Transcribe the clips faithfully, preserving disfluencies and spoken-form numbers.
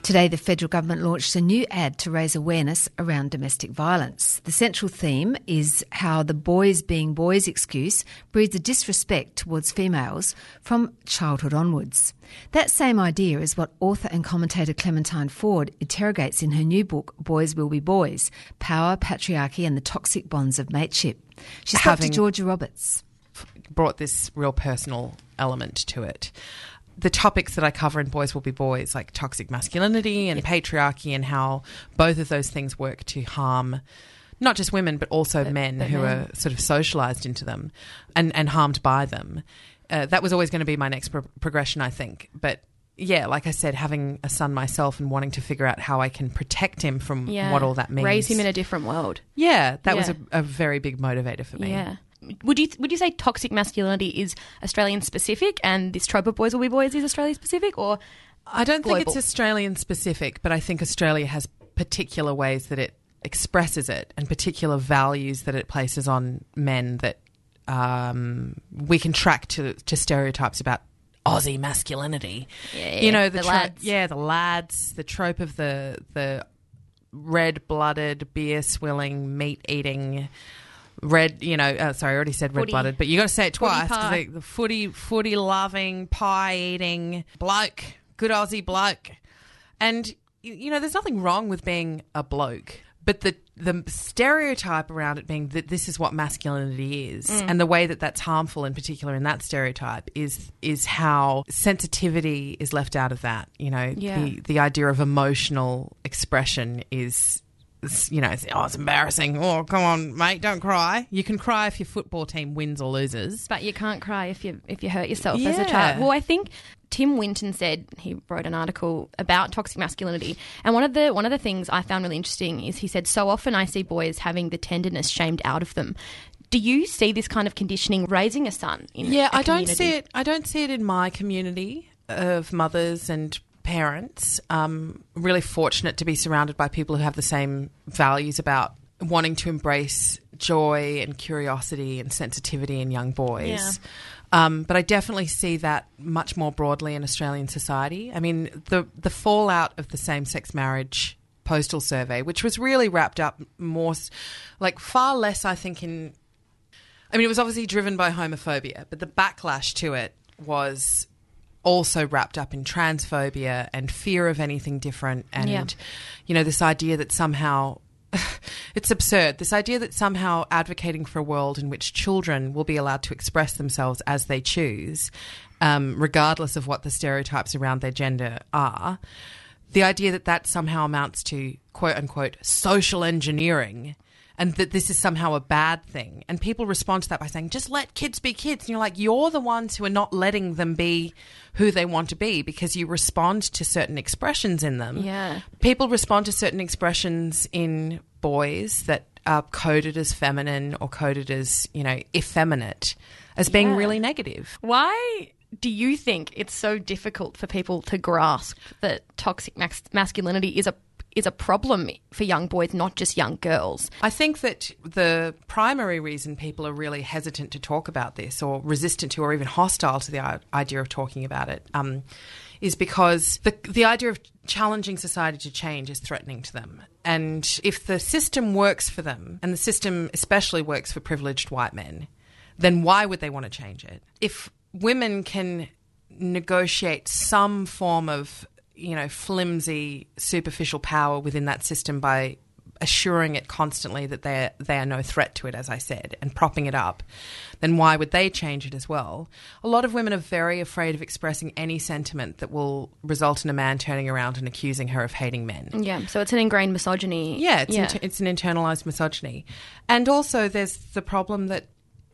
Today, the federal government launched a new ad to raise awareness around domestic violence. The central theme is how the boys being boys excuse breeds a disrespect towards females from childhood onwards. That same idea is what author and commentator Clementine Ford interrogates in her new book, Boys Will Be Boys, Power, Patriarchy and the Toxic Bonds of Mateship. She spoke Having to Georgia Roberts. Brought this real personal element to it. The topics that I cover in Boys Will Be Boys, like toxic masculinity and yep. patriarchy, and how both of those things work to harm not just women but also but, men but who men. are sort of socialised into them and, and harmed by them. Uh, that was always going to be my next pro- progression, I think. But yeah, like I said, having a son myself and wanting to figure out how I can protect him from yeah. what all that means. Raise him in a different world. Yeah, that yeah. was a, a very big motivator for me. Yeah. Would you would you say toxic masculinity is Australian specific and this trope of Boys Will Be Boys is Australian specific, or I don't global? think it's Australian specific, but I think Australia has particular ways that it expresses it and particular values that it places on men that um, we can track to, to stereotypes about Aussie masculinity. Yeah, yeah. You know, the, the tro- lads. Yeah, the lads, the trope of the the red-blooded, beer-swilling, meat-eating... Red, you know, uh, sorry, I already said red-blooded, but you got to say it twice because the footy, footy-loving, pie-eating bloke, good Aussie bloke. And, you know, there's nothing wrong with being a bloke, but the the stereotype around it being that this is what masculinity is mm. and the way that that's harmful in particular in that stereotype is is how sensitivity is left out of that. You know, yeah. the, the idea of emotional expression is... You know, it's, oh, it's embarrassing. Oh, come on, mate, don't cry. You can cry if your football team wins or loses. But you can't cry if you if you hurt yourself yeah. as a child. Well, I think Tim Winton said, he wrote an article about toxic masculinity, and one of the one of the things I found really interesting is he said, so often I see boys having the tenderness shamed out of them. Do you see this kind of conditioning raising a son in Yeah, a I don't community? see it. I don't see it in my community of mothers and parents. Um, really fortunate to be surrounded by people who have the same values about wanting to embrace joy and curiosity and sensitivity in young boys. Yeah. Um, but I definitely see that much more broadly in Australian society. I mean, the the fallout of the same-sex marriage postal survey, which was really wrapped up more, like far less, I think, in... I mean, it was obviously driven by homophobia, but the backlash to it was... also wrapped up in transphobia and fear of anything different and, yeah. you know, this idea that somehow, it's absurd, this idea that somehow advocating for a world in which children will be allowed to express themselves as they choose, um, regardless of what the stereotypes around their gender are, the idea that that somehow amounts to, quote-unquote, social engineering, and that this is somehow a bad thing. And people respond to that by saying, just let kids be kids. And you're like, you're the ones who are not letting them be who they want to be because you respond to certain expressions in them. Yeah. People respond to certain expressions in boys that are coded as feminine or coded as, you know, effeminate as being Yeah. really negative. Why do you think it's so difficult for people to grasp that toxic mas- masculinity is a is a problem for young boys, not just young girls? I think that the primary reason people are really hesitant to talk about this or resistant to or even hostile to the i- idea of talking about it um, is because the, the idea of challenging society to change is threatening to them. And if the system works for them, and the system especially works for privileged white men, then why would they want to change it? If women can negotiate some form of you know, flimsy, superficial power within that system by assuring it constantly that they they are no threat to it, as I said, and propping it up, then why would they change it as well? A lot of women are very afraid of expressing any sentiment that will result in a man turning around and accusing her of hating men. Yeah, so it's an ingrained misogyny. Yeah, it's, yeah. Inter- it's an internalised misogyny. And also there's the problem that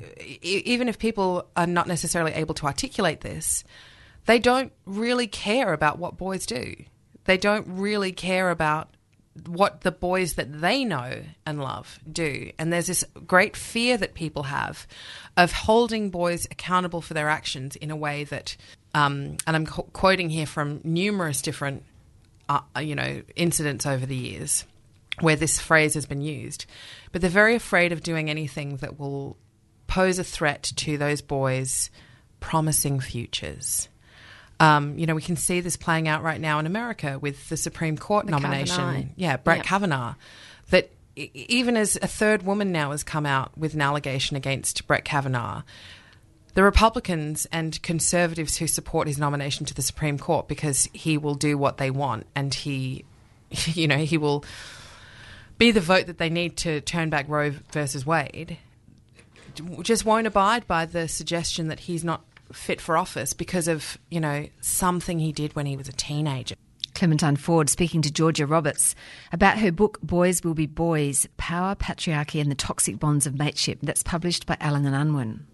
e- even if people are not necessarily able to articulate this, they don't really care about what boys do. They don't really care about what the boys that they know and love do. And there's this great fear that people have of holding boys accountable for their actions in a way that, um, and I'm qu- quoting here from numerous different, uh, you know, incidents over the years where this phrase has been used, but they're very afraid of doing anything that will pose a threat to those boys' promising futures. Um, you know, we can see this playing out right now in America with the Supreme Court The nomination. Kavanaugh. Yeah, Brett Yep. Kavanaugh. That e- even as a third woman now has come out with an allegation against Brett Kavanaugh, the Republicans and conservatives who support his nomination to the Supreme Court because he will do what they want and he, you know, he will be the vote that they need to turn back Roe versus Wade, just won't abide by the suggestion that he's not fit for office because of, you know, something he did when he was a teenager. Clementine Ford speaking to Georgia Roberts about her book Boys Will Be Boys, Power, Patriarchy and the Toxic Bonds of Mateship, that's published by Allen and Unwin.